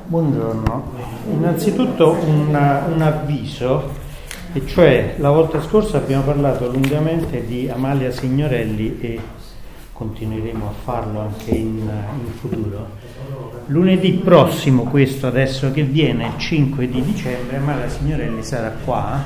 Buongiorno. Innanzitutto un avviso, e cioè la volta scorsa abbiamo parlato lungamente di Amalia Signorelli e continueremo a farlo anche in futuro. Lunedì prossimo, questo adesso che viene, il 5 di dicembre, Amalia Signorelli sarà qua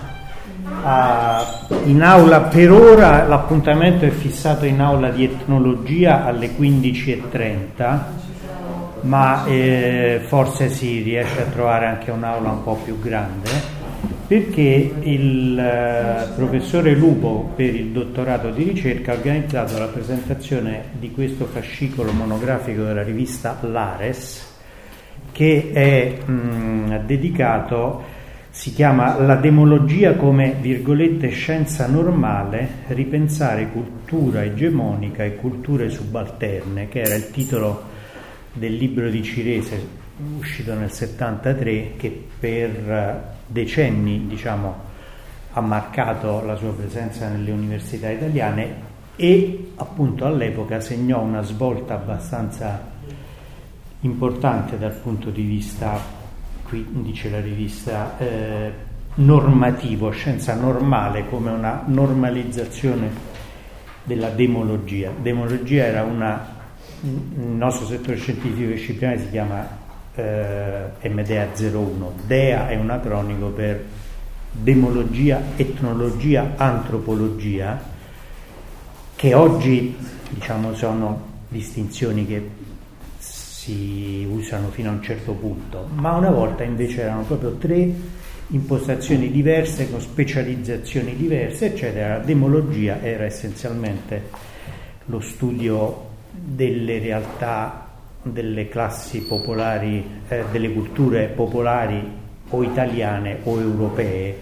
in aula. Per ora l'appuntamento è fissato in aula di etnologia alle 15:30, ma forse si riesce a trovare anche un'aula un po' più grande, perché il professore Lupo, per il dottorato di ricerca, ha organizzato la presentazione di questo fascicolo monografico della rivista Lares, che è dedicato, si chiama La demologia come, virgolette, scienza normale, ripensare cultura egemonica e culture subalterne, che era il titolo del libro di Cirese uscito nel 73, che per decenni, ha marcato la sua presenza nelle università italiane e appunto all'epoca segnò una svolta abbastanza importante dal punto di vista, qui dice la rivista, normativo, scienza normale, come una normalizzazione della demologia. Demologia era il nostro settore scientifico disciplinare si chiama MDA 01. DEA è un acronimo per demologia, etnologia, antropologia, che oggi sono distinzioni che si usano fino a un certo punto, ma una volta invece erano proprio tre impostazioni diverse con specializzazioni diverse, eccetera. La demologia era essenzialmente lo studio delle realtà, delle classi popolari, delle culture popolari o italiane o europee,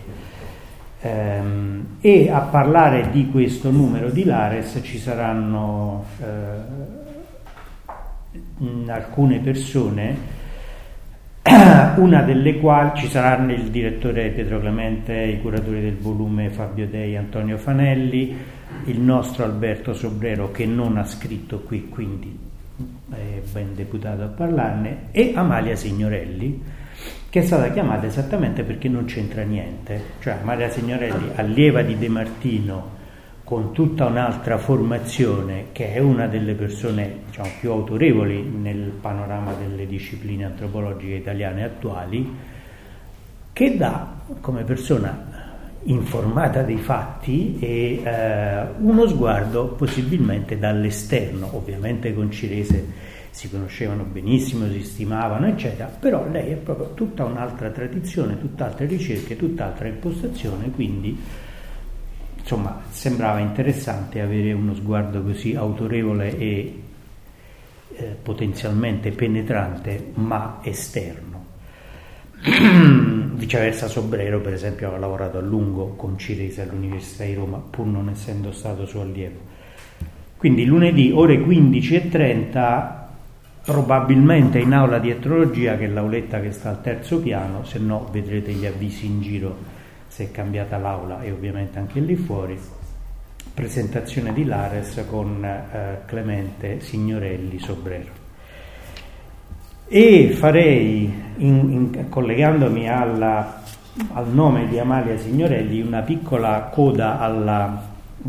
e a parlare di questo numero di Lares ci saranno alcune persone, una delle quali ci saranno il direttore Pietro Clemente, i curatori del volume Fabio Dei, Antonio Fanelli, il nostro Alberto Sobrero, che non ha scritto qui, quindi è ben deputato a parlarne, e Amalia Signorelli, che è stata chiamata esattamente perché non c'entra niente. Cioè Amalia Signorelli, allieva di De Martino, con tutta un'altra formazione, che è una delle persone più autorevoli nel panorama delle discipline antropologiche italiane attuali, che dà, come persona informata dei fatti, e uno sguardo possibilmente dall'esterno. Ovviamente con Cirese si conoscevano benissimo, si stimavano, eccetera, però lei è proprio tutta un'altra tradizione, tutt'altre ricerche, tutt'altra impostazione, quindi sembrava interessante avere uno sguardo così autorevole e potenzialmente penetrante, ma esterno. Viceversa Sobrero, per esempio, ha lavorato a lungo con Cirese all'Università di Roma, pur non essendo stato suo allievo. Quindi lunedì ore 15:30, probabilmente in aula di etnologia, che è l'auletta che sta al terzo piano, se no vedrete gli avvisi in giro se è cambiata l'aula, e ovviamente anche lì fuori, presentazione di Lares con Clemente, Signorelli, Sobrero. E farei, collegandomi al nome di Amalia Signorelli, una piccola coda alla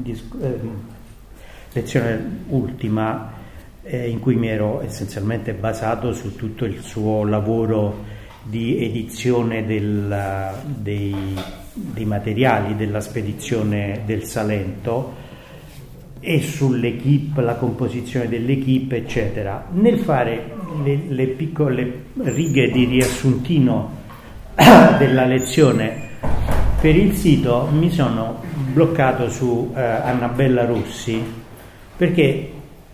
lezione ultima, in cui mi ero essenzialmente basato su tutto il suo lavoro di edizione dei materiali della spedizione del Salento e sull'equipe, la composizione dell'equipe, eccetera. Nel fare le piccole righe di riassuntino della lezione per il sito, mi sono bloccato su Annabella Rossi, perché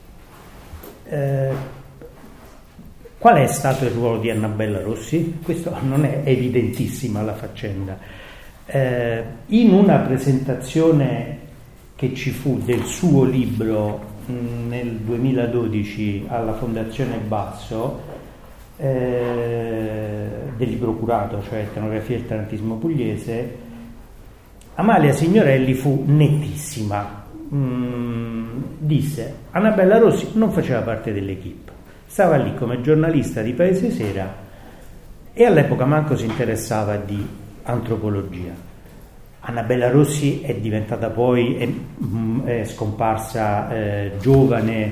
qual è stato il ruolo di Annabella Rossi? Questo non è evidentissima la faccenda. In una presentazione che ci fu del suo libro nel 2012 alla Fondazione Basso, del libro curato, cioè Etnografia del Tarantismo Pugliese, Amalia Signorelli fu nettissima. Disse: Annabella Rossi non faceva parte dell'equipe, stava lì come giornalista di Paese Sera e all'epoca manco si interessava di antropologia. Annabella Rossi è diventata poi, è scomparsa giovane,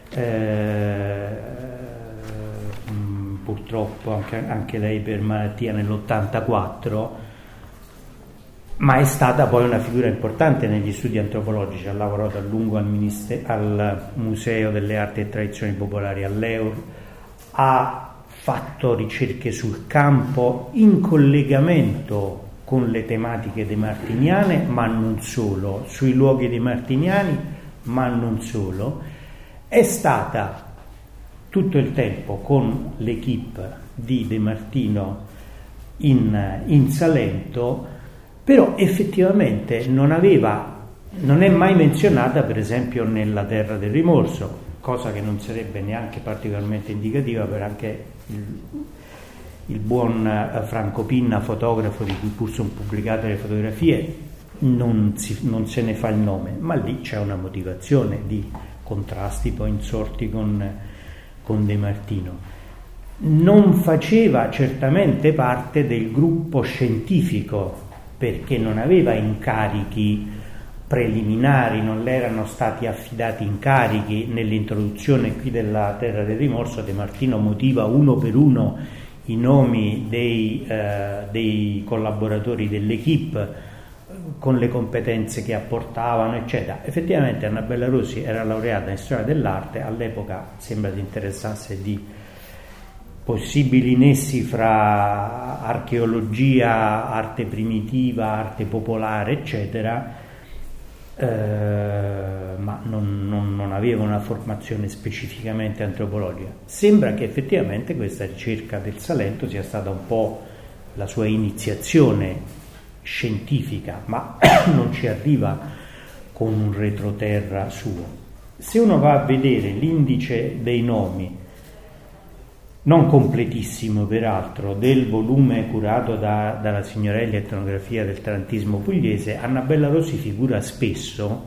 purtroppo anche lei per malattia nell'84, ma è stata poi una figura importante negli studi antropologici. Ha lavorato a lungo al Museo delle Arti e Tradizioni Popolari all'Eur, ha fatto ricerche sul campo in collegamento con le tematiche demartiniane, ma non solo, sui luoghi demartiniani, ma non solo. È stata tutto il tempo con l'equipe di De Martino in Salento, però effettivamente non è mai menzionata, per esempio, nella Terra del Rimorso, cosa che non sarebbe neanche particolarmente indicativa per anche il buon Franco Pinna, fotografo di cui pur sono pubblicate le fotografie, non se ne fa il nome, ma lì c'è una motivazione di contrasti poi insorti con De Martino. Non faceva certamente parte del gruppo scientifico, perché non aveva incarichi preliminari, non le erano stati affidati incarichi. Nell'introduzione qui della Terra del Rimorso De Martino motiva uno per uno i nomi dei collaboratori dell'equipe con le competenze che apportavano, eccetera. Effettivamente Annabella Rossi era laureata in storia dell'arte, all'epoca sembra si interessasse di possibili nessi fra archeologia, arte primitiva, arte popolare, eccetera, ma non aveva una formazione specificamente antropologica. Sembra che effettivamente questa ricerca del Salento sia stata un po' la sua iniziazione scientifica, ma non ci arriva con un retroterra suo. Se uno va a vedere l'indice dei nomi, non completissimo peraltro, del volume curato dalla Signorelli Etnografia del Tarantismo Pugliese, Annabella Rossi figura spesso,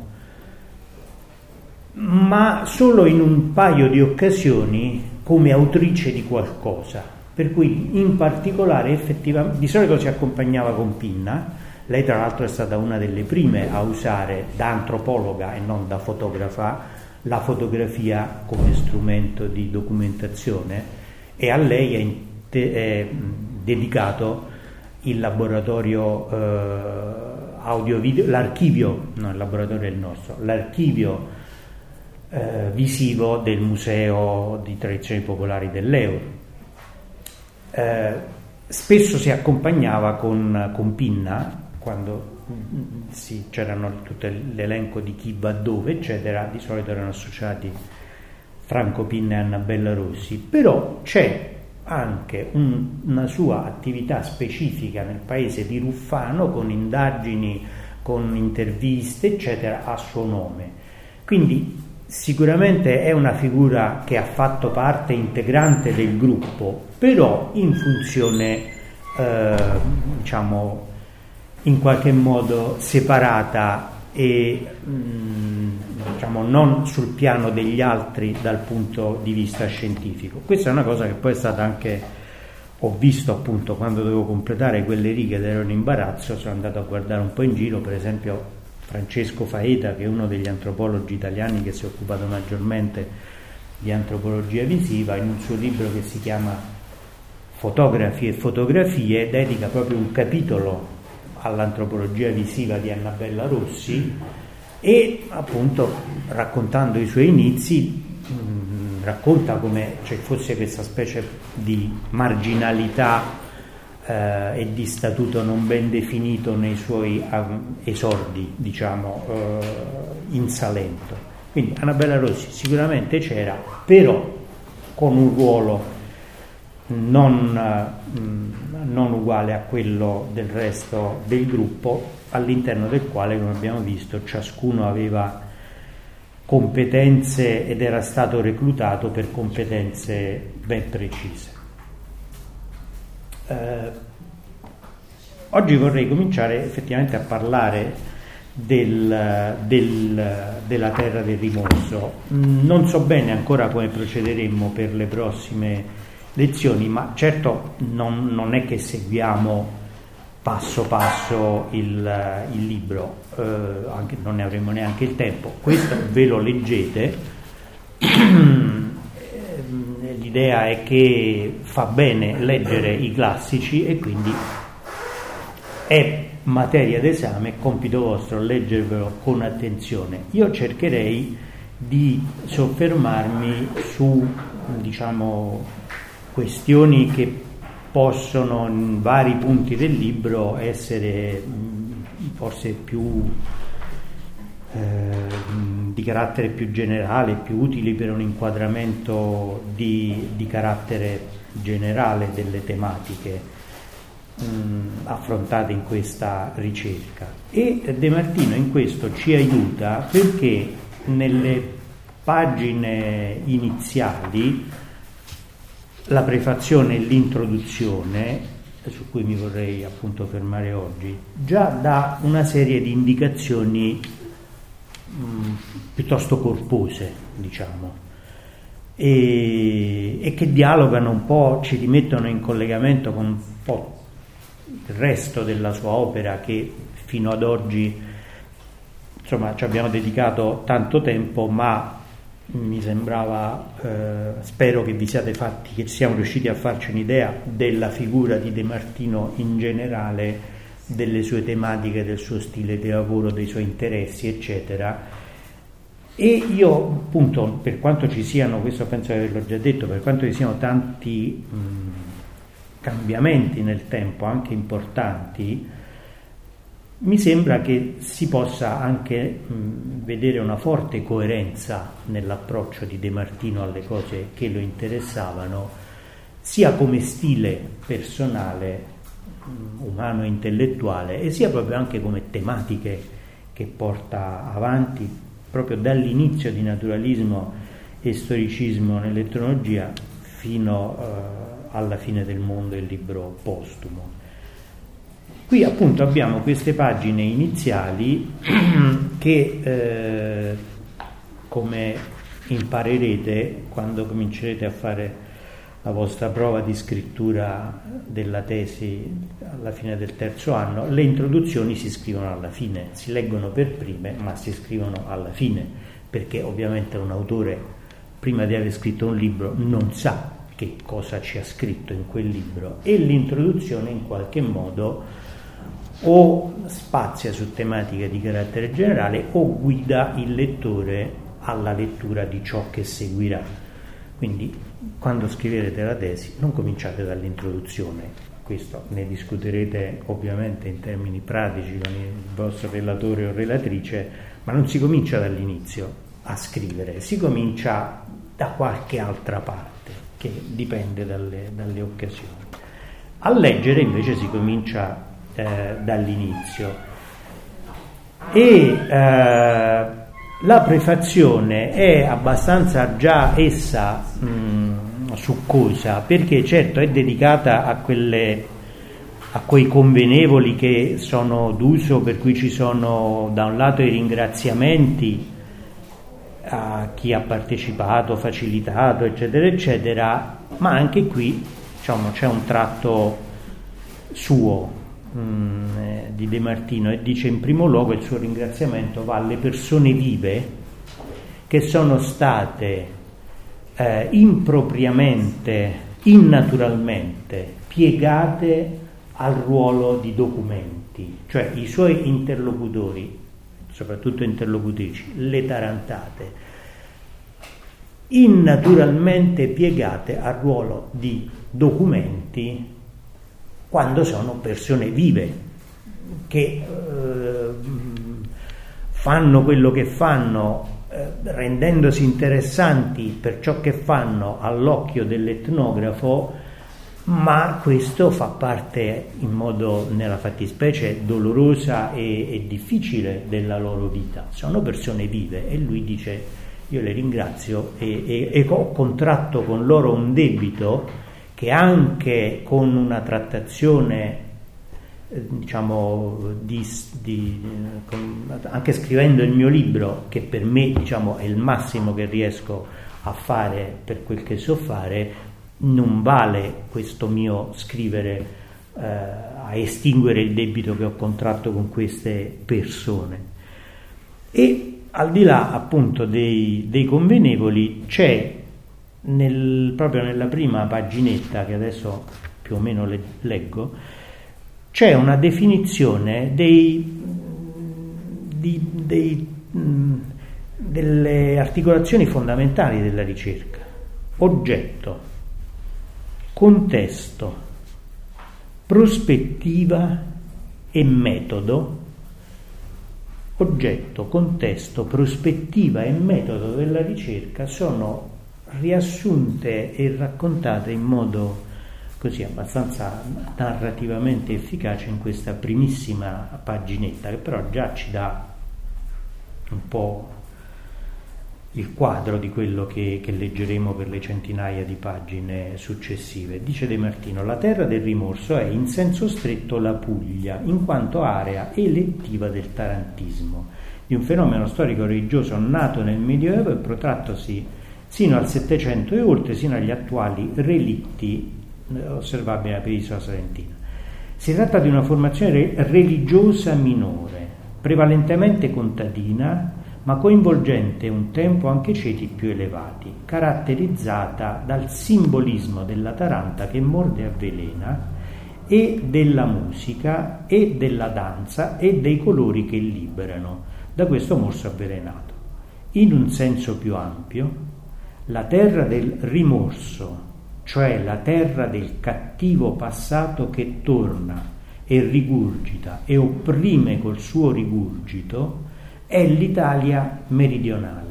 ma solo in un paio di occasioni come autrice di qualcosa, per cui in particolare effettivamente di solito si accompagnava con Pinna. Lei tra l'altro è stata una delle prime a usare, da antropologa e non da fotografa, la fotografia come strumento di documentazione, e a lei è dedicato il laboratorio audio-video, l'archivio, no, il laboratorio è il nostro, l'archivio visivo del Museo di Tradizioni Popolari dell'Eur. Spesso si accompagnava con Pinna, quando c'erano tutto l'elenco di chi va dove, eccetera, di solito erano associati Franco Pinna e Annabella Rossi, però c'è anche una sua attività specifica nel paese di Ruffano, con indagini, con interviste, eccetera, a suo nome. Quindi sicuramente è una figura che ha fatto parte integrante del gruppo, però in funzione, diciamo, in qualche modo separata e diciamo non sul piano degli altri dal punto di vista scientifico. Questa è una cosa che poi è stata anche, ho visto appunto quando dovevo completare quelle righe ed ero in imbarazzo, sono andato a guardare un po' in giro, per esempio Francesco Faeta, che è uno degli antropologi italiani che si è occupato maggiormente di antropologia visiva, in un suo libro che si chiama Fotografi e fotografie dedica proprio un capitolo all'antropologia visiva di Annabella Rossi e appunto raccontando i suoi inizi racconta come ci fosse questa specie di marginalità e di statuto non ben definito nei suoi esordi, diciamo, in Salento. Quindi Annabella Rossi sicuramente c'era, però con un ruolo non uguale a quello del resto del gruppo, all'interno del quale, come abbiamo visto, ciascuno aveva competenze ed era stato reclutato per competenze ben precise. Oggi vorrei cominciare effettivamente a parlare della Terra del Rimorso. Non so bene ancora come procederemmo per le prossime lezioni, ma certo non è che seguiamo passo passo il libro, anche non ne avremo neanche il tempo. Questo ve lo leggete. L'idea è che fa bene leggere i classici e quindi è materia d'esame, è compito vostro leggervelo con attenzione. Io cercherei di soffermarmi su, diciamo, questioni che possono in vari punti del libro essere forse più di carattere più generale, più utili per un inquadramento di carattere generale delle tematiche affrontate in questa ricerca. E De Martino in questo ci aiuta perché nelle pagine iniziali, la prefazione e l'introduzione, su cui mi vorrei appunto fermare oggi, già dà una serie di indicazioni piuttosto corpose, diciamo, e che dialogano un po', ci rimettono in collegamento con un po' il resto della sua opera, che fino ad oggi insomma ci abbiamo dedicato tanto tempo, ma mi sembrava, spero che vi siate fatti, che siamo riusciti a farci un'idea della figura di De Martino in generale, delle sue tematiche, del suo stile di lavoro, dei suoi interessi, eccetera. E io appunto, per quanto ci siano, questo penso di averlo già detto, per quanto ci siano tanti cambiamenti nel tempo, anche importanti, mi sembra che si possa anche vedere una forte coerenza nell'approccio di De Martino alle cose che lo interessavano, sia come stile personale, umano e intellettuale, e sia proprio anche come tematiche che porta avanti proprio dall'inizio di naturalismo e storicismo nell'etnologia fino alla fine del mondo, il libro postumo. Qui appunto abbiamo queste pagine iniziali che, come imparerete quando comincerete a fare la vostra prova di scrittura della tesi alla fine del terzo anno, le introduzioni si scrivono alla fine, si leggono per prime ma si scrivono alla fine, perché ovviamente un autore prima di aver scritto un libro non sa che cosa ci ha scritto in quel libro, e l'introduzione in qualche modo o spazia su tematiche di carattere generale o guida il lettore alla lettura di ciò che seguirà. Quindi quando scriverete la tesi non cominciate dall'introduzione, questo ne discuterete ovviamente in termini pratici con il vostro relatore o relatrice, ma non si comincia dall'inizio a scrivere, si comincia da qualche altra parte che dipende dalle occasioni. A leggere invece si comincia dall'inizio, e la prefazione è abbastanza già essa succosa, perché certo è dedicata a quei convenevoli che sono d'uso, per cui ci sono da un lato i ringraziamenti a chi ha partecipato, facilitato, eccetera eccetera, ma anche qui diciamo c'è un tratto suo di De Martino, e dice in primo luogo il suo ringraziamento va alle persone vive che sono state impropriamente, innaturalmente piegate al ruolo di documenti, cioè i suoi interlocutori, soprattutto interlocutrici, le tarantate, innaturalmente piegate al ruolo di documenti quando sono persone vive che fanno quello che fanno, rendendosi interessanti per ciò che fanno all'occhio dell'etnografo, ma questo fa parte in modo, nella fattispecie, dolorosa e difficile della loro vita. Sono persone vive, e lui dice: io le ringrazio e ho contratto con loro un debito che anche con una trattazione, diciamo, anche scrivendo il mio libro, che per me, diciamo, è il massimo che riesco a fare per quel che so fare, non vale questo mio scrivere a estinguere il debito che ho contratto con queste persone. E al di là appunto dei convenevoli c'è proprio nella prima paginetta, che adesso più o meno leggo, c'è una definizione delle articolazioni fondamentali della ricerca: oggetto, contesto, prospettiva e metodo. Oggetto, contesto, prospettiva e metodo della ricerca sono riassunte e raccontate in modo così abbastanza narrativamente efficace in questa primissima paginetta, che però già ci dà un po' il quadro di quello che leggeremo per le centinaia di pagine successive. Dice De Martino: la terra del rimorso è in senso stretto la Puglia, in quanto area elettiva del tarantismo, di un fenomeno storico-religioso nato nel Medioevo e protrattosi sino al Settecento e oltre, sino agli attuali relitti osservabili nella penisola salentina. Si tratta di una formazione religiosa minore, prevalentemente contadina, ma coinvolgente un tempo anche ceti più elevati, caratterizzata dal simbolismo della taranta che morde e avvelena, e della musica e della danza e dei colori che liberano da questo morso avvelenato. In un senso più ampio, la terra del rimorso, cioè la terra del cattivo passato che torna e rigurgita e opprime col suo rigurgito, è l'Italia meridionale.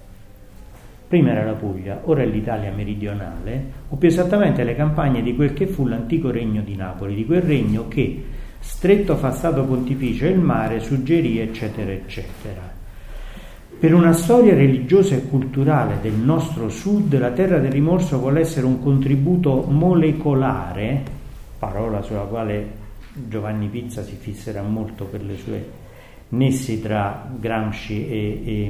Prima era la Puglia, ora è l'Italia meridionale, o più esattamente le campagne di quel che fu l'antico regno di Napoli, di quel regno che, stretto fa stato pontificio il mare, suggerì, eccetera, eccetera. Per una storia religiosa e culturale del nostro sud, la terra del rimorso vuole essere un contributo molecolare, parola sulla quale Giovanni Pizza si fisserà molto per le sue nessi tra Gramsci e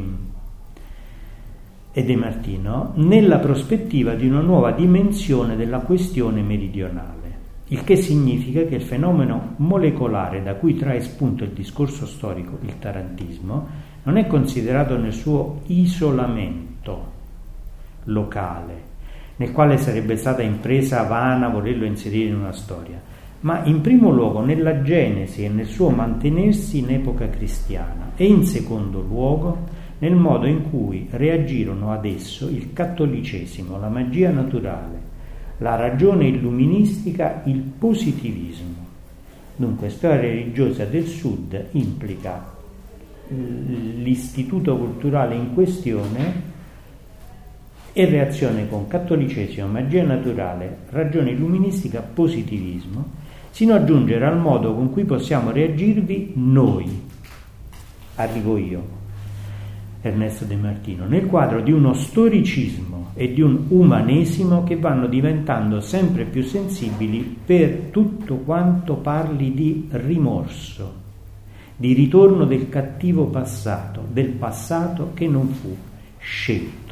De Martino, nella prospettiva di una nuova dimensione della questione meridionale, il che significa che il fenomeno molecolare da cui trae spunto il discorso storico, il tarantismo, non è considerato nel suo isolamento locale, nel quale sarebbe stata impresa vana volerlo inserire in una storia, ma in primo luogo nella genesi e nel suo mantenersi in epoca cristiana, e in secondo luogo nel modo in cui reagirono ad esso il cattolicesimo, la magia naturale, la ragione illuministica, il positivismo. Dunque, storia religiosa del Sud implica l'istituto culturale in questione e reazione con cattolicesimo, magia naturale, ragione illuministica, positivismo, sino a giungere al modo con cui possiamo reagirvi noi. Arrivo io, Ernesto De Martino, nel quadro di uno storicismo e di un umanesimo che vanno diventando sempre più sensibili per tutto quanto parli di rimorso, di ritorno del cattivo passato, del passato che non fu scelto.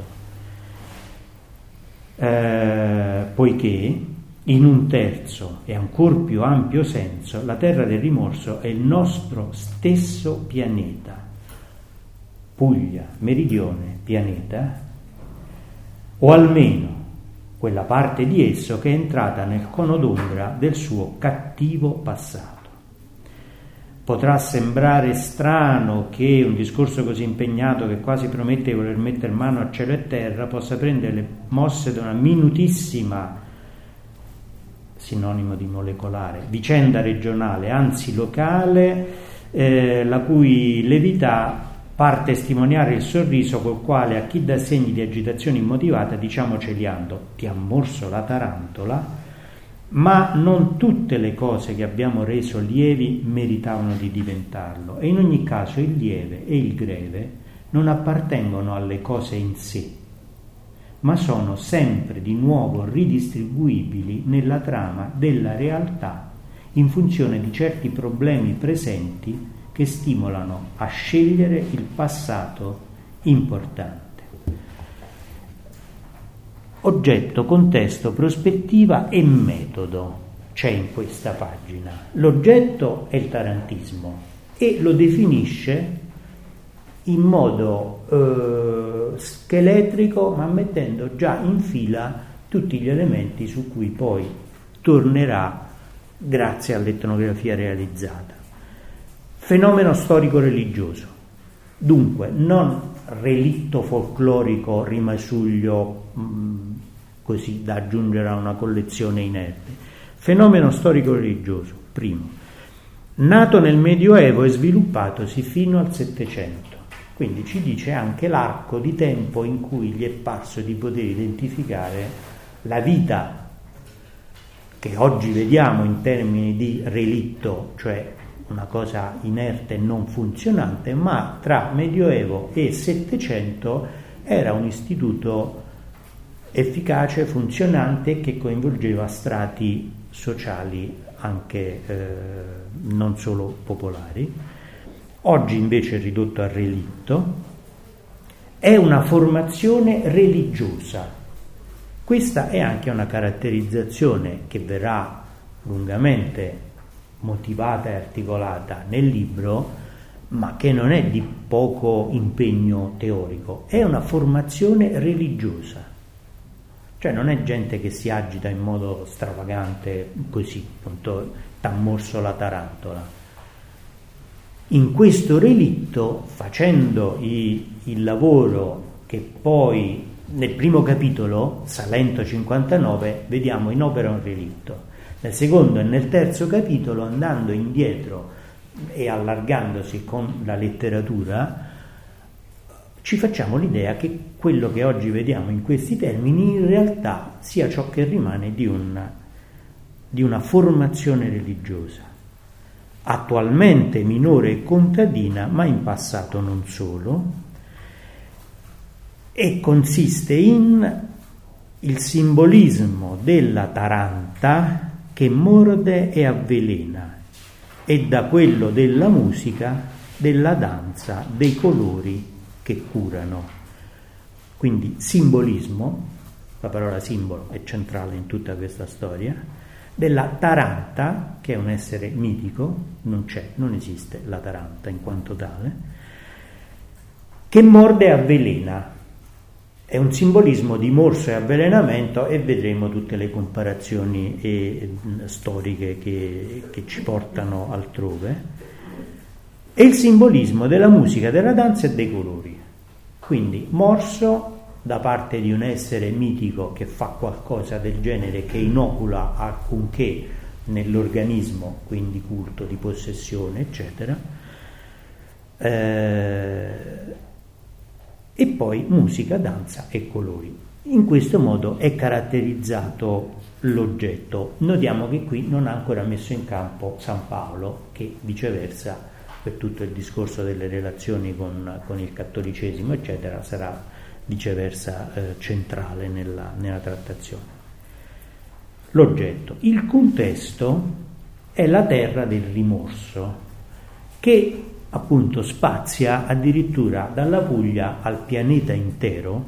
Poiché in un terzo e ancor più ampio senso la terra del rimorso è il nostro stesso pianeta, Puglia, meridione, pianeta, o almeno quella parte di esso che è entrata nel cono d'ombra del suo cattivo passato. Potrà sembrare strano che un discorso così impegnato, che quasi promette di voler mettere mano a cielo e terra, possa prendere le mosse da una minutissima, sinonimo di molecolare, vicenda regionale, anzi locale, la cui levità par testimoniare il sorriso col quale a chi dà segni di agitazione immotivata diciamo celiando: ti ha morso la tarantola. Ma non tutte le cose che abbiamo reso lievi meritavano di diventarlo, e in ogni caso il lieve e il greve non appartengono alle cose in sé, ma sono sempre di nuovo ridistribuibili nella trama della realtà in funzione di certi problemi presenti che stimolano a scegliere il passato importante. Oggetto, contesto, prospettiva e metodo c'è in questa pagina. L'oggetto è il tarantismo e lo definisce in modo scheletrico, ma mettendo già in fila tutti gli elementi su cui poi tornerà grazie all'etnografia realizzata. Fenomeno storico-religioso, dunque non relitto folclorico rimasuglio così da aggiungere a una collezione inerte. Fenomeno storico-religioso, primo, nato nel Medioevo e sviluppatosi fino al Settecento. Quindi ci dice anche l'arco di tempo in cui gli è parso di poter identificare la vita che oggi vediamo in termini di relitto, cioè una cosa inerte e non funzionante, ma tra Medioevo e Settecento era un istituto efficace, funzionante, che coinvolgeva strati sociali anche non solo popolari. Oggi invece è ridotto a relitto. È una formazione religiosa. Questa è anche una caratterizzazione che verrà lungamente motivata e articolata nel libro, ma che non è di poco impegno teorico. È una formazione religiosa. Cioè non è gente che si agita in modo stravagante così, appunto, t'ha morso la tarantola. In questo relitto, facendo il lavoro che poi nel primo capitolo, Salento 59, vediamo in opera un relitto. Nel secondo e nel terzo capitolo, andando indietro e allargandosi con la letteratura, ci facciamo l'idea che quello che oggi vediamo in questi termini in realtà sia ciò che rimane di una formazione religiosa, attualmente minore e contadina, ma in passato non solo, e consiste in il simbolismo della taranta che morde e avvelena, e da quello della musica, della danza, dei colori che curano. Quindi simbolismo, la parola simbolo è centrale in tutta questa storia, della taranta, che è un essere mitico, non esiste la taranta in quanto tale, che morde e avvelena. È un simbolismo di morso e avvelenamento, e vedremo tutte le comparazioni storiche che ci portano altrove. E il simbolismo della musica, della danza e dei colori. Quindi morso da parte di un essere mitico che fa qualcosa del genere, che inocula alcunché nell'organismo, quindi culto di possessione, eccetera. E poi musica, danza e colori. In questo modo è caratterizzato l'oggetto. Notiamo che qui non ha ancora messo in campo San Paolo, che viceversa, per tutto il discorso delle relazioni con il cattolicesimo, eccetera, sarà viceversa centrale nella trattazione. L'oggetto. Il contesto è la terra del rimorso, che appunto spazia addirittura dalla Puglia al pianeta intero,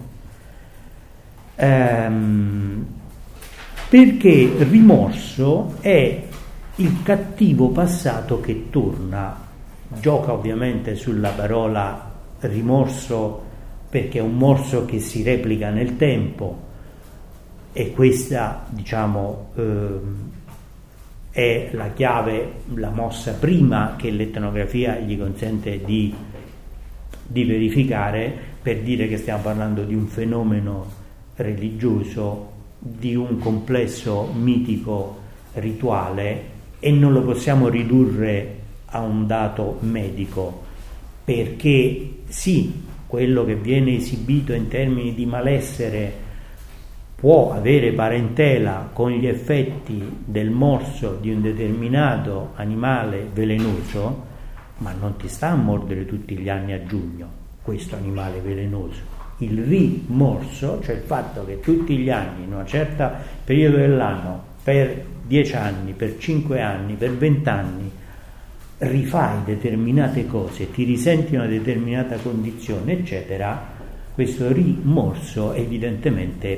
perché rimorso è il cattivo passato che torna. Gioca ovviamente sulla parola rimorso, perché è un morso che si replica nel tempo, e questa, diciamo, è la chiave, la mossa prima che l'etnografia gli consente di verificare, per dire che stiamo parlando di un fenomeno religioso, di un complesso mitico rituale, e non lo possiamo ridurre a un dato medico, perché sì, quello che viene esibito in termini di malessere può avere parentela con gli effetti del morso di un determinato animale velenoso, ma non ti sta a mordere tutti gli anni a giugno questo animale velenoso. Il rimorso, cioè il fatto che tutti gli anni, in un certo periodo dell'anno, per 10 anni, per 5 anni, per 20 anni, rifai determinate cose, ti risenti una determinata condizione, eccetera, questo rimorso evidentemente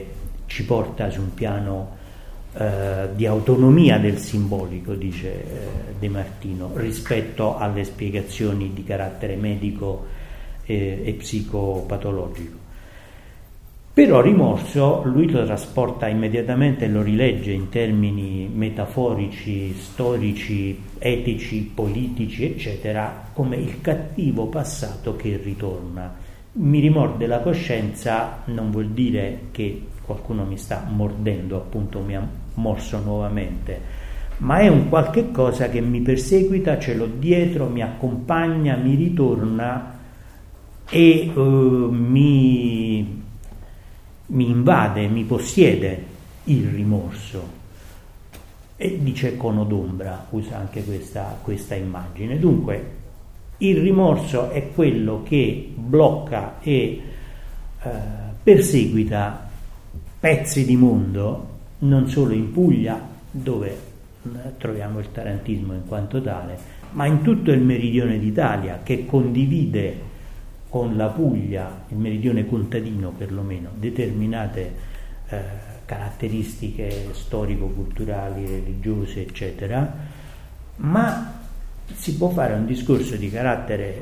ci porta su un piano di autonomia del simbolico, dice De Martino, rispetto alle spiegazioni di carattere medico e psicopatologico. Però rimorso lui lo trasporta immediatamente, lo rilegge in termini metaforici, storici, etici, politici, eccetera, come il cattivo passato che ritorna. Mi rimorde la coscienza non vuol dire che qualcuno mi sta mordendo, appunto mi ha morso nuovamente, ma è un qualche cosa che mi perseguita, ce l'ho dietro, mi accompagna, mi ritorna e mi invade, mi possiede il rimorso. E dice cono d'ombra, usa anche questa immagine. Dunque il rimorso è quello che blocca e perseguita pezzi di mondo, non solo in Puglia, dove troviamo il tarantismo in quanto tale, ma in tutto il meridione d'Italia, che condivide con la Puglia, il meridione contadino perlomeno, determinate caratteristiche storico-culturali, religiose, eccetera, ma si può fare un discorso di carattere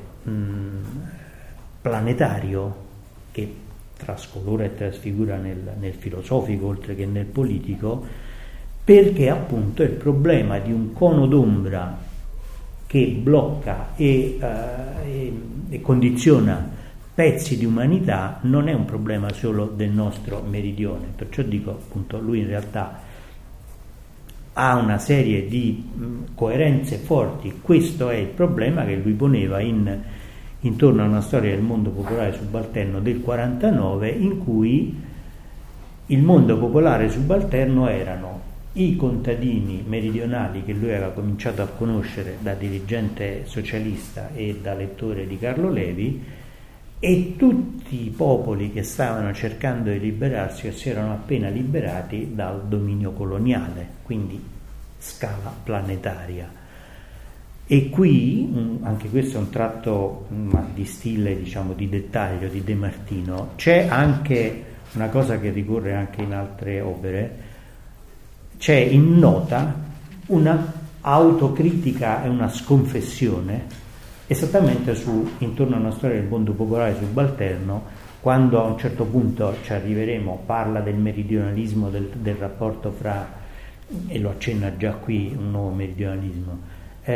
planetario che trascolora e trasfigura nel filosofico oltre che nel politico, perché appunto il problema di un cono d'ombra che blocca e condiziona pezzi di umanità non è un problema solo del nostro meridione. Perciò dico, appunto, lui in realtà ha una serie di coerenze forti. Questo è il problema che lui poneva intorno a una storia del mondo popolare subalterno del 49, in cui il mondo popolare subalterno erano i contadini meridionali che lui aveva cominciato a conoscere da dirigente socialista e da lettore di Carlo Levi, e tutti i popoli che stavano cercando di liberarsi o si erano appena liberati dal dominio coloniale, quindi scala planetaria. E qui, anche questo è un tratto di stile, diciamo, di dettaglio di De Martino, c'è anche una cosa che ricorre anche in altre opere, c'è in nota una autocritica e una sconfessione esattamente intorno a una storia del mondo popolare subalterno, quando a un certo punto ci arriveremo, parla del meridionalismo, del rapporto fra, e lo accenna già qui, un nuovo meridionalismo,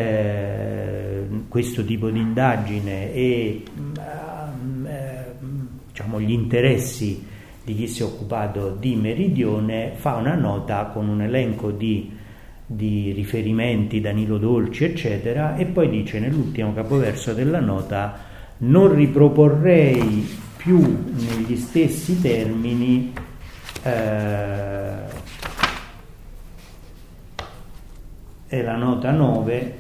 questo tipo di indagine e diciamo gli interessi di chi si è occupato di meridione, fa una nota con un elenco di riferimenti, Danilo Dolci eccetera, e poi dice nell'ultimo capoverso della nota: non riproporrei più negli stessi termini è la nota 9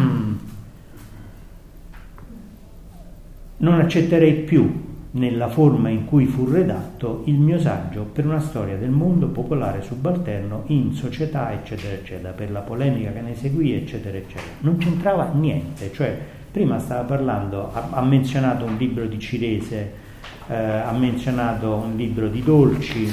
non accetterei più nella forma in cui fu redatto il mio saggio per una storia del mondo popolare subalterno in società eccetera eccetera, per la polemica che ne seguì eccetera eccetera. Non c'entrava niente, cioè prima stava parlando, ha menzionato un libro di Cirese, ha menzionato un libro di Dolci,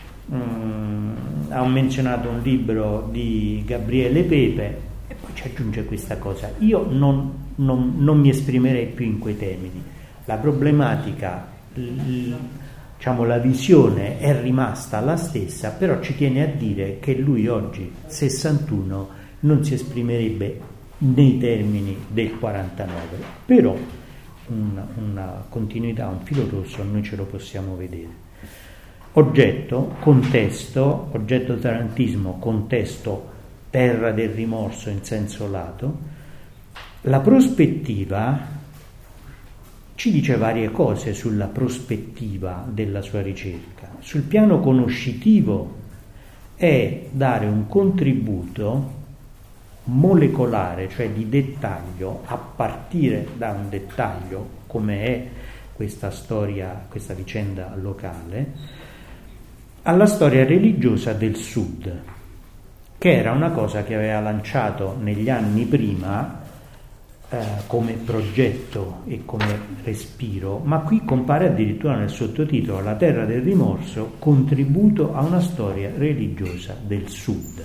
ha menzionato un libro di Gabriele Pepe e poi ci aggiunge questa cosa. Io non mi esprimerei più in quei termini. La problematica, diciamo la visione è rimasta la stessa, però ci tiene a dire che lui oggi, 61, non si esprimerebbe nei termini del 49, però una continuità, un filo rosso noi ce lo possiamo vedere. Oggetto, contesto, oggetto tarantismo, contesto, terra del rimorso in senso lato. La prospettiva ci dice varie cose sulla prospettiva della sua ricerca. Sul piano conoscitivo è dare un contributo molecolare, cioè di dettaglio, a partire da un dettaglio come è questa storia, questa vicenda locale, alla storia religiosa del Sud, che era una cosa che aveva lanciato negli anni prima come progetto e come respiro, ma qui compare addirittura nel sottotitolo La terra del rimorso, contributo a una storia religiosa del Sud.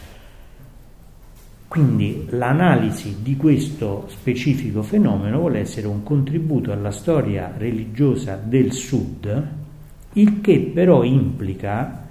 Quindi l'analisi di questo specifico fenomeno vuole essere un contributo alla storia religiosa del Sud, il che però implica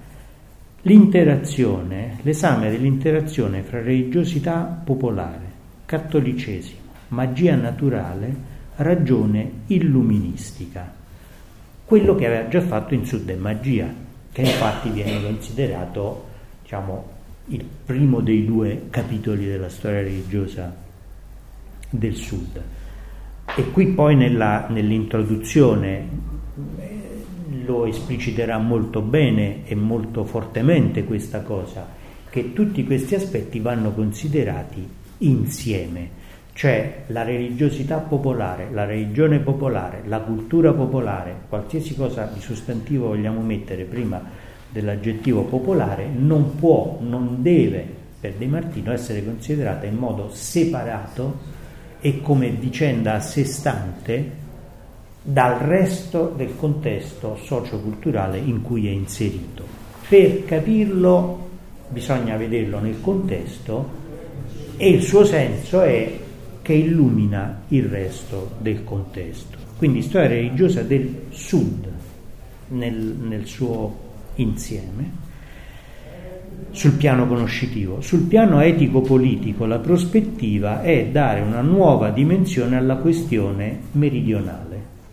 l'esame dell'interazione fra religiosità popolare, cattolicesimo, magia naturale, ragione illuministica. Quello che aveva già fatto in Sud è magia, che infatti viene considerato, diciamo, il primo dei 2 capitoli della storia religiosa del Sud. E qui poi nell'introduzione lo espliciterà molto bene e molto fortemente questa cosa, che tutti questi aspetti vanno considerati insieme, cioè la religiosità popolare, la religione popolare, la cultura popolare, qualsiasi cosa di sostantivo vogliamo mettere prima dell'aggettivo popolare, non deve per De Martino essere considerata in modo separato e come vicenda a sé stante dal resto del contesto socioculturale in cui è inserito. Per capirlo bisogna vederlo nel contesto e il suo senso è che illumina il resto del contesto. Quindi storia religiosa del Sud nel suo insieme, sul piano conoscitivo. Sul piano etico-politico la prospettiva è dare una nuova dimensione alla questione meridionale,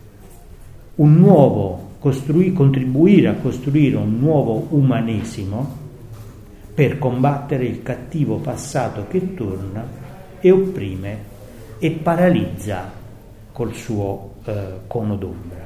contribuire a costruire un nuovo umanesimo per combattere il cattivo passato che torna e opprime e paralizza col suo cono d'ombra.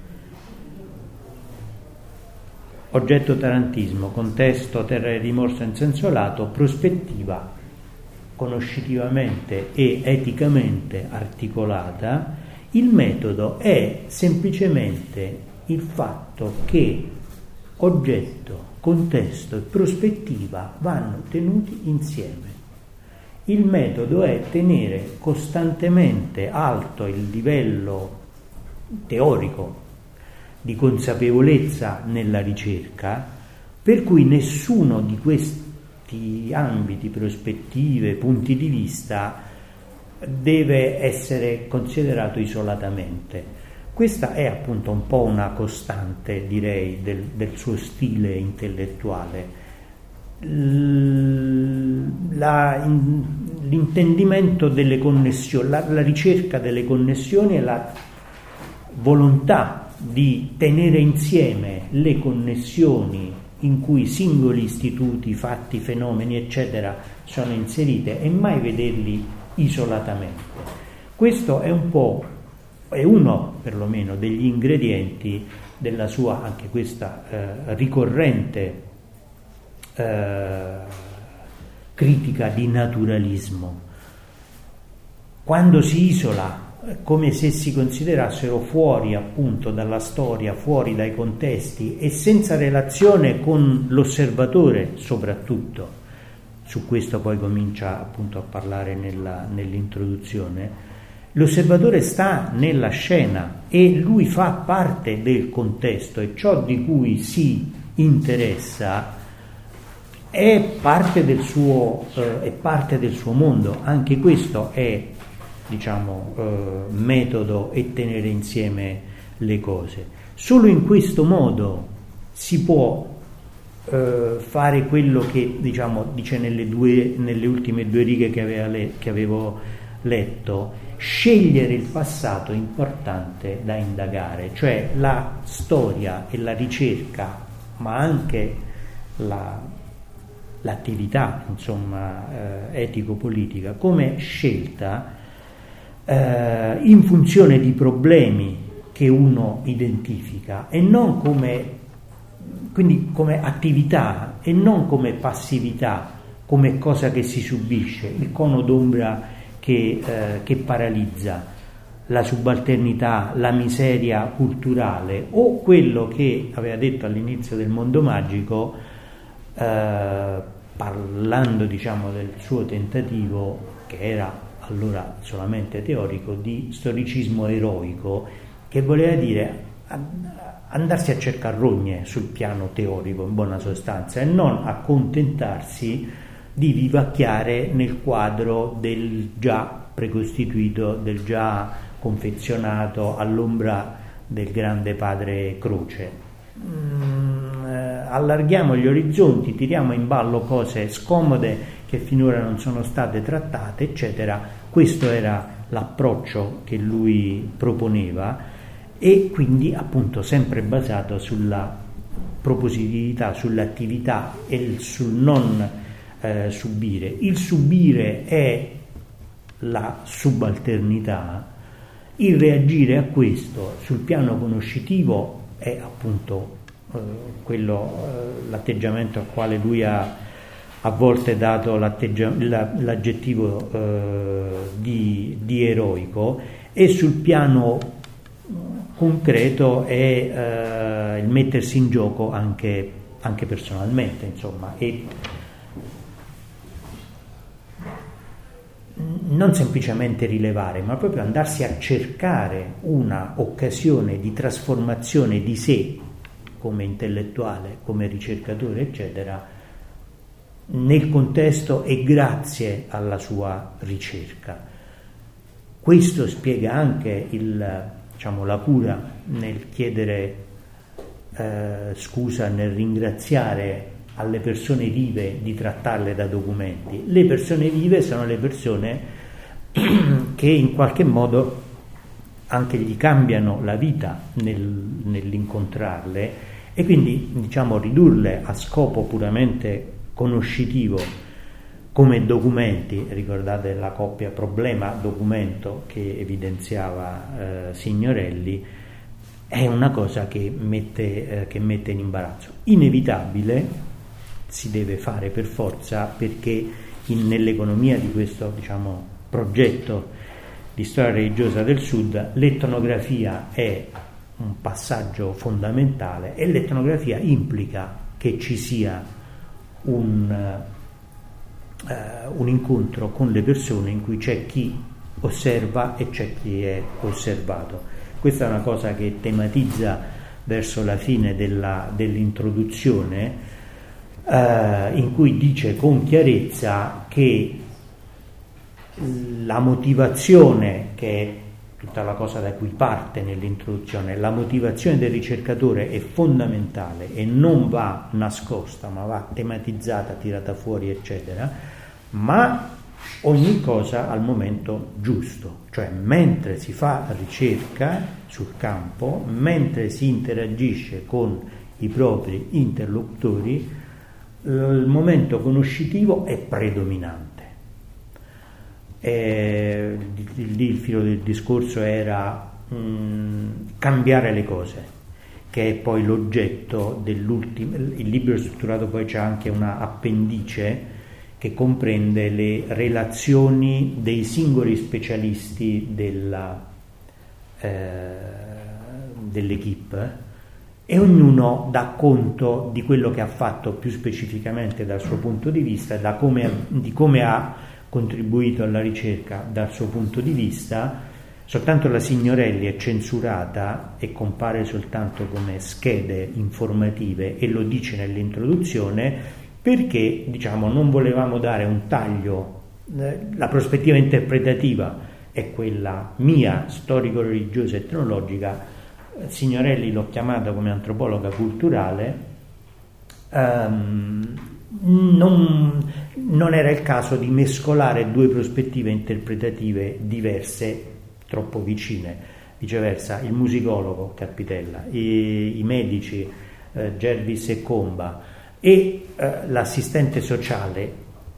Oggetto tarantismo, contesto terra del rimorso in senso lato, prospettiva conoscitivamente e eticamente articolata. Il metodo è semplicemente il fatto che oggetto, contesto e prospettiva vanno tenuti insieme. Il metodo è tenere costantemente alto il livello teorico di consapevolezza nella ricerca, per cui nessuno di questi ambiti, prospettive, punti di vista deve essere considerato isolatamente. Questa è appunto un po' una costante, direi, del suo stile intellettuale. L'intendimento delle connessioni, la ricerca delle connessioni e la volontà di tenere insieme le connessioni in cui singoli istituti, fatti, fenomeni, eccetera, sono inserite e mai vederli isolatamente. Questo è uno perlomeno degli ingredienti della sua, anche questa ricorrente critica di naturalismo. Quando si isola, come se si considerassero fuori appunto dalla storia, fuori dai contesti e senza relazione con l'osservatore soprattutto. Su questo poi comincia appunto a parlare nell'introduzione. L'osservatore sta nella scena e lui fa parte del contesto e ciò di cui si interessa è parte del suo mondo. Anche questo è, diciamo, metodo e tenere insieme le cose. Solo in questo modo si può fare quello che, diciamo, dice nelle ultime 2 righe che avevo letto, scegliere il passato importante da indagare, cioè la storia e la ricerca, ma anche l'attività, insomma, etico-politica come scelta in funzione di problemi che uno identifica e non quindi come attività e non come passività, come cosa che si subisce, il cono d'ombra che paralizza, la subalternità, la miseria culturale o quello che aveva detto all'inizio del Mondo Magico, parlando, diciamo, del suo tentativo che era allora solamente teorico, di storicismo eroico, che voleva dire andarsi a cercare rogne sul piano teorico, in buona sostanza, e non accontentarsi di vivacchiare nel quadro del già precostituito, del già confezionato all'ombra del grande padre Croce. Allarghiamo gli orizzonti, tiriamo in ballo cose scomode che finora non sono state trattate, eccetera. Questo era l'approccio che lui proponeva, e quindi appunto sempre basato sulla propositività, sull'attività e sul non subire. Il subire è la subalternità, il reagire a questo sul piano conoscitivo è appunto l'atteggiamento al quale lui ha a volte dato l'aggettivo di eroico, e sul piano concreto è il mettersi in gioco anche personalmente, insomma, e non semplicemente rilevare, ma proprio andarsi a cercare una occasione di trasformazione di sé come intellettuale, come ricercatore, eccetera, nel contesto e grazie alla sua ricerca. Questo spiega anche la cura nel chiedere scusa, nel ringraziare alle persone vive di trattarle da documenti. Le persone vive sono le persone che in qualche modo anche gli cambiano la vita nell'incontrarle, e quindi ridurle a scopo puramente conoscitivo come documenti. Ricordate la coppia problema-documento che evidenziava Signorelli, è una cosa che mette in imbarazzo. Inevitabile, si deve fare per forza, perché nell'economia di questo progetto di storia religiosa del Sud l'etnografia è un passaggio fondamentale, e l'etnografia implica che ci sia un incontro con le persone in cui c'è chi osserva e c'è chi è osservato. Questa è una cosa che tematizza verso la fine dell'introduzione, in cui dice con chiarezza che la motivazione, che è tutta la cosa da cui parte nell'introduzione, la motivazione del ricercatore è fondamentale e non va nascosta, ma va tematizzata, tirata fuori, eccetera, ma ogni cosa al momento giusto, cioè mentre si fa ricerca sul campo, mentre si interagisce con i propri interlocutori, il momento conoscitivo è predominante. Il filo del discorso era cambiare le cose, che è poi l'oggetto dell'ultimo. Il libro è strutturato, poi c'è anche una appendice che comprende le relazioni dei singoli specialisti dell'equipe, e ognuno dà conto di quello che ha fatto più specificamente dal suo punto di vista, di come ha contribuito alla ricerca dal suo punto di vista. Soltanto la Signorelli è censurata e compare soltanto come schede informative, e lo dice nell'introduzione, perché non volevamo dare un taglio. La prospettiva interpretativa è quella mia, storico-religiosa e etnologica. Signorelli l'ho chiamata come antropologa culturale. Non era il caso di mescolare due prospettive interpretative diverse, troppo vicine. Viceversa, il musicologo Carpitella, i medici Gervis e Comba, e l'assistente sociale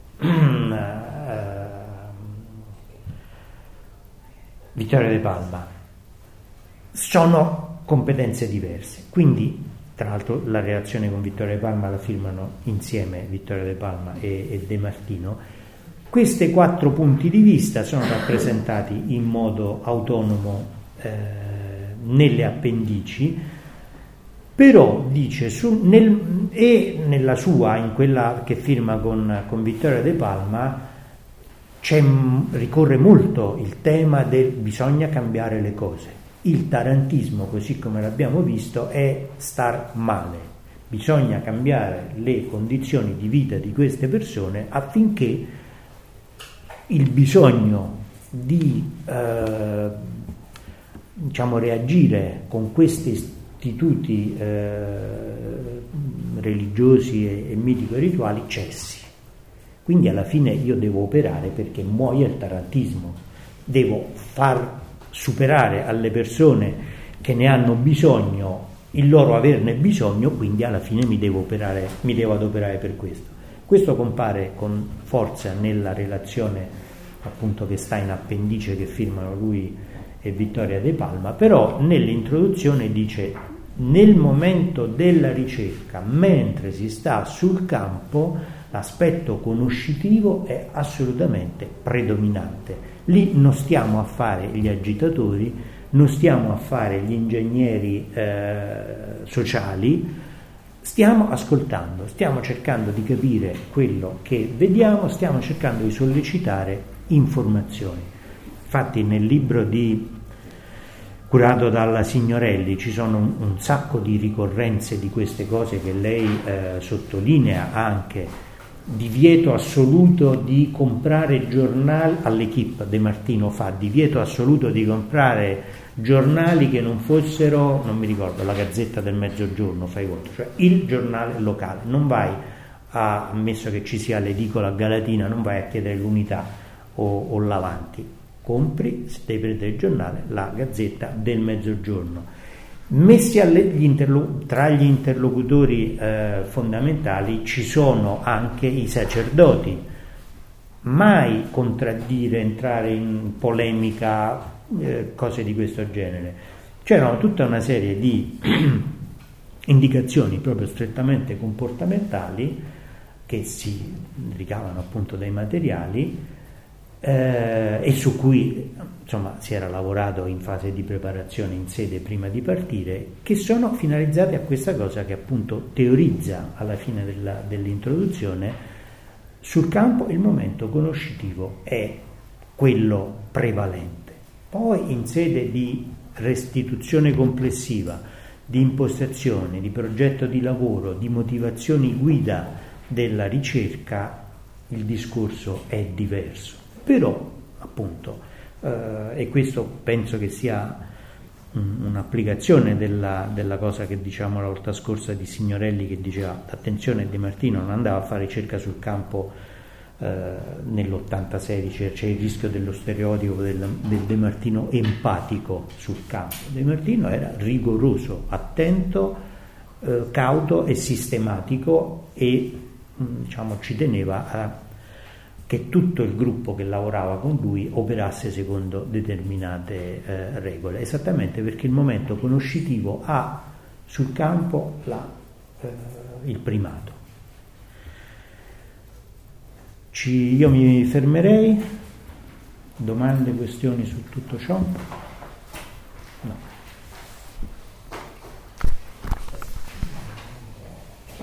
Vittorio De Palma sono competenze diverse. Quindi, tra l'altro, la relazione con Vittorio De Palma la firmano insieme Vittorio De Palma e De Martino. Questi 4 punti di vista sono rappresentati in modo autonomo nelle appendici, però dice nella sua, in quella che firma con Vittorio De Palma, ricorre molto il tema del bisogna cambiare le cose. Il tarantismo, così come l'abbiamo visto, è star male. Bisogna cambiare le condizioni di vita di queste persone affinché il bisogno di reagire con questi istituti religiosi e mitico-rituali cessi. Quindi alla fine io devo operare perché muoia il tarantismo, devo far superare alle persone che ne hanno bisogno il loro averne bisogno, quindi alla fine mi devo adoperare per questo. Questo compare con forza nella relazione appunto che sta in appendice, che firmano lui e Vittoria De Palma, però nell'introduzione dice: nel momento della ricerca, mentre si sta sul campo, l'aspetto conoscitivo è assolutamente predominante. Lì non stiamo a fare gli agitatori, non stiamo a fare gli ingegneri sociali, stiamo ascoltando, stiamo cercando di capire quello che vediamo, stiamo cercando di sollecitare informazioni. Infatti nel libro curato dalla Signorelli ci sono un sacco di ricorrenze di queste cose che lei sottolinea, anche divieto assoluto di comprare giornali, all'Equipe De Martino fa divieto assoluto di comprare giornali che non fossero, non mi ricordo, la Gazzetta del Mezzogiorno, fai conto, cioè il giornale locale. Non vai ammesso che ci sia l'edicola Galatina, non vai a chiedere l'Unità o l'Avanti, compri, se devi prendere il giornale, la Gazzetta del Mezzogiorno. Messi tra gli interlocutori fondamentali ci sono anche i sacerdoti. Mai contraddire, entrare in polemica, cose di questo genere. C'erano tutta una serie di indicazioni proprio strettamente comportamentali che si ricavano appunto dai materiali e su cui insomma si era lavorato in fase di preparazione in sede prima di partire, che sono finalizzate a questa cosa che appunto teorizza alla fine dell'introduzione. Sul campo il momento conoscitivo è quello prevalente, poi in sede di restituzione complessiva, di impostazione, di progetto di lavoro, di motivazioni guida della ricerca, il discorso è diverso. Però appunto e questo penso che sia un'applicazione della cosa che diciamo la volta scorsa di Signorelli, che diceva attenzione, De Martino non andava a fare ricerca sul campo nell'86, c'è il rischio dello stereotipo del De Martino empatico sul campo. De Martino era rigoroso, attento, cauto e sistematico e ci teneva a che tutto il gruppo che lavorava con lui operasse secondo determinate regole, esattamente perché il momento conoscitivo ha sul campo il primato. Io mi fermerei. Domande, questioni su tutto ciò? No.